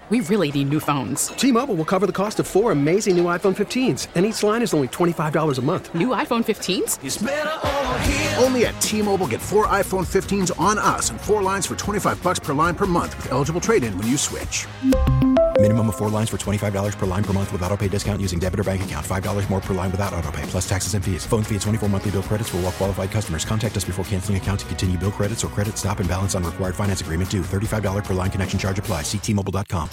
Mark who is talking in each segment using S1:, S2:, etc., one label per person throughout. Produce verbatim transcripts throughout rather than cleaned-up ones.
S1: We really need new phones.
S2: T-Mobile will cover the cost of four amazing new iPhone fifteens, and each line is only twenty-five dollars a month.
S1: New iPhone fifteens?
S3: It's better over here.
S4: Only at T-Mobile, get four iPhone fifteens on us and four lines for twenty-five dollars per line per month with eligible trade-in when you switch.
S5: Minimum of four lines for twenty-five dollars per line per month with autopay discount using debit or bank account. five dollars more per line without autopay, plus taxes and fees. Phone fee at twenty-four monthly bill credits for well-qualified customers. Contact us before canceling account to continue bill credits or credit stop and balance on required finance agreement due. thirty-five dollars per line connection charge applies. See T Mobile dot com.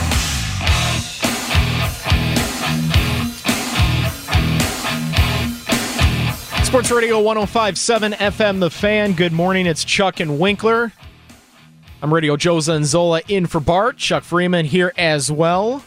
S6: Sports Radio one oh five point seven F M The Fan. Good morning. It's Chuck and Winkler. I'm Radio Joe Zanzola in for Bart. Chuck Freeman here as well.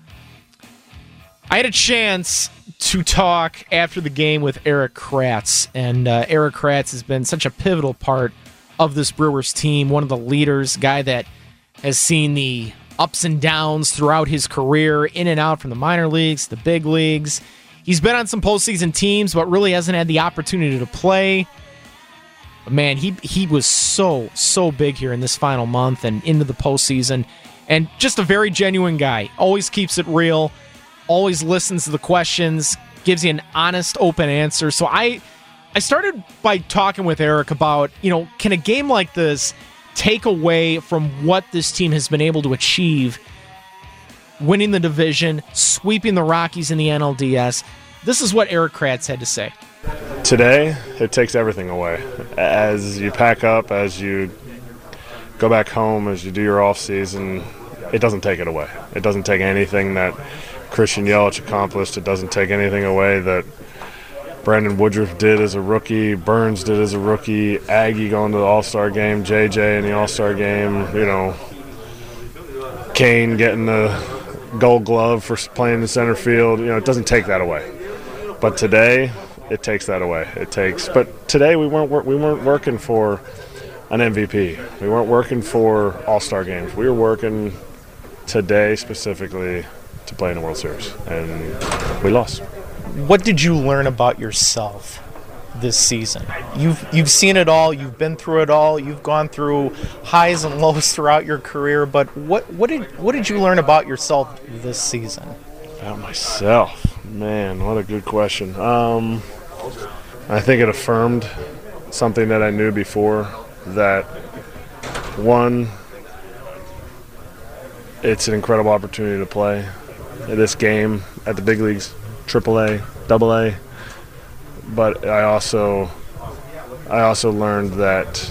S6: I had a chance to talk after the game with Erik Kratz, and uh, Erik Kratz has been such a pivotal part of this Brewers team, one of the leaders, guy that has seen the ups and downs throughout his career, in and out from the minor leagues, the big leagues. He's been on some postseason teams, but really hasn't had the opportunity to play. But man, he he was so, so big here in this final month and into the postseason. And just a very genuine guy. Always keeps it real. Always listens to the questions. Gives you an honest, open answer. So I, I started by talking with Erik about, you know, can a game like this take away from what this team has been able to achieve, winning the division, sweeping the Rockies in the N L D S? This is what Erik Kratz had to say.
S7: Today, it takes everything away. As you pack up, as you go back home, as you do your off season, it doesn't take it away. It doesn't take anything that Christian Yelich accomplished. It doesn't take anything away that Brandon Woodruff did as a rookie, Burns did as a rookie, Aggie going to the All-Star game, J J in the All-Star game, you know, Kane getting the Gold Glove for playing the center field. You know, it doesn't take that away. But today, it takes that away. It takes. But today we weren't we weren't working for an M V P. We weren't working for All-Star games. We were working today specifically to play in the World Series, and we lost.
S6: What did you learn about yourself this season? You've you've seen it all. You've been through it all. You've gone through highs and lows throughout your career. But what what did what did you learn about yourself this season?
S7: About myself, man, what a good question. Um, I think it affirmed something that I knew before. That one, it's an incredible opportunity to play this game at the big leagues, triple A, double A. But I also, I also learned that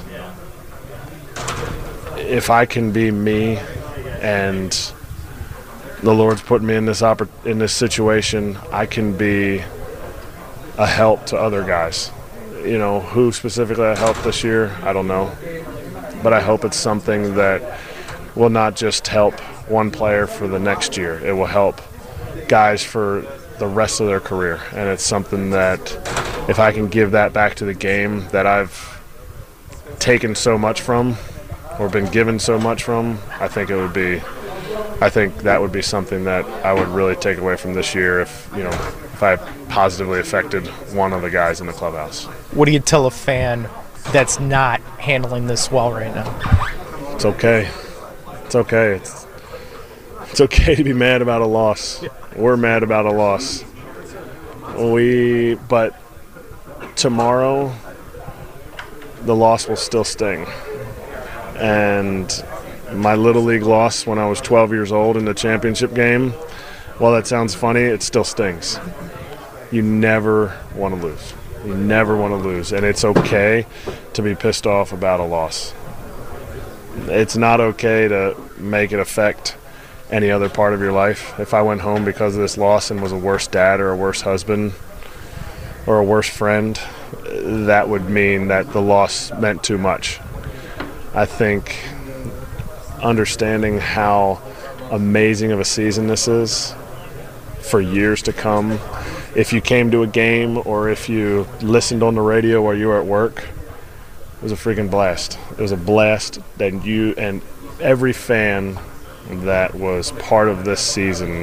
S7: if I can be me, and the Lord's put me in this oppor- in this situation, I can be a help to other guys. You know, who specifically I helped this year, I don't know. But I hope it's something that will not just help one player for the next year. It will help guys for the rest of their career. And it's something that if I can give that back to the game that I've taken so much from or been given so much from, I think it would be I think that would be something that I would really take away from this year if, you know, if I positively affected one of the guys in the clubhouse.
S6: What do you tell a fan that's not handling this well right now?
S7: It's okay. It's okay. It's it's okay to be mad about a loss. We're mad about a loss. We, but tomorrow, the loss will still sting. And my Little League loss when I was twelve years old in the championship game, while that sounds funny, it still stings. You never want to lose. You never want to lose. And it's okay to be pissed off about a loss. It's not okay to make it affect any other part of your life. If I went home because of this loss and was a worse dad or a worse husband or a worse friend, that would mean that the loss meant too much. I think understanding how amazing of a season this is for years to come, if you came to a game or if you listened on the radio while you were at work, it was a freaking blast. It was a blast that you and every fan that was part of this season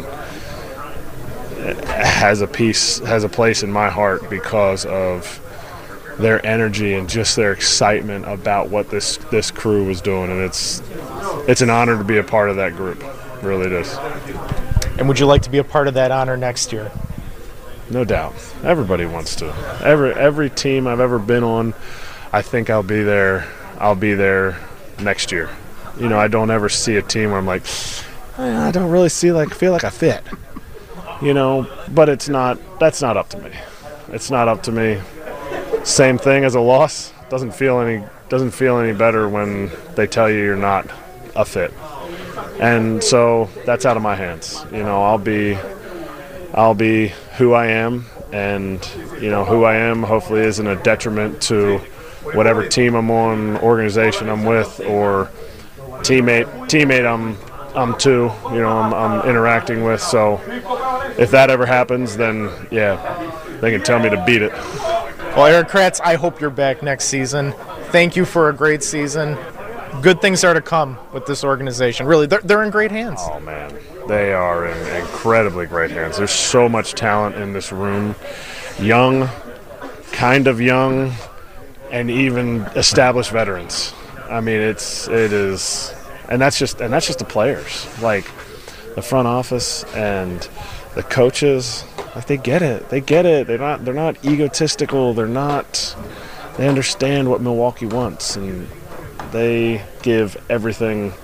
S7: has a piece, has a place in my heart because of their energy and just their excitement about what this this crew was doing, and it's it's an honor to be a part of that group. really it is.
S6: And would you like to be a part of that honor next year?
S7: No doubt. Everybody wants to. Every every team I've ever been on, I think I'll be there. I'll be there next year. You know, I don't ever see a team where I'm like, I don't really see like feel like I fit. You know, but it's not. That's not up to me. It's not up to me. Same thing as a loss. Doesn't feel any. Doesn't feel any better when they tell you you're not a fit. And so that's out of my hands. You know, I'll be. I'll be who I am, and you know who I am hopefully isn't a detriment to whatever team I'm on, organization I'm with, or teammate teammate I'm I'm to, you know I'm, I'm interacting with. So if that ever happens, then yeah, they can tell me to beat it.
S6: Well, Erik Kratz, I hope you're back next season. Thank you for a great season. Good things are to come with this organization. Really, they're, they're in great hands.
S7: Oh man. They are in incredibly great hands. There's so much talent in this room. Young, kind of young, and even established veterans. I mean, it's it is, and that's just and that's just the players. Like the front office and the coaches, like they get it. They get it. They're not they're not egotistical. They're not. They understand what Milwaukee wants, and they give everything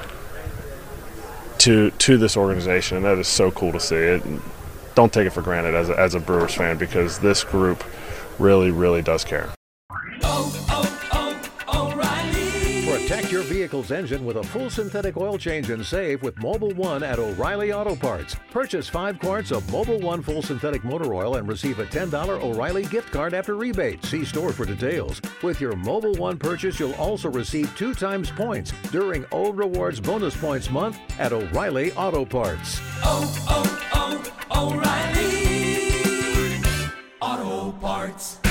S7: to to this organization, and that is so cool to see it. Don't take it for granted as a, as a Brewers fan, because this group really, really does care.
S3: Protect your vehicle's engine with a full synthetic oil change and save with Mobil one at O'Reilly Auto Parts. Purchase five quarts of Mobil one full synthetic motor oil and receive a ten dollars O'Reilly gift card after rebate. See store for details. With your Mobil one purchase, you'll also receive two times points during O Rewards Bonus Points Month at O'Reilly Auto Parts.
S8: Oh, oh, oh, O'Reilly Auto Parts.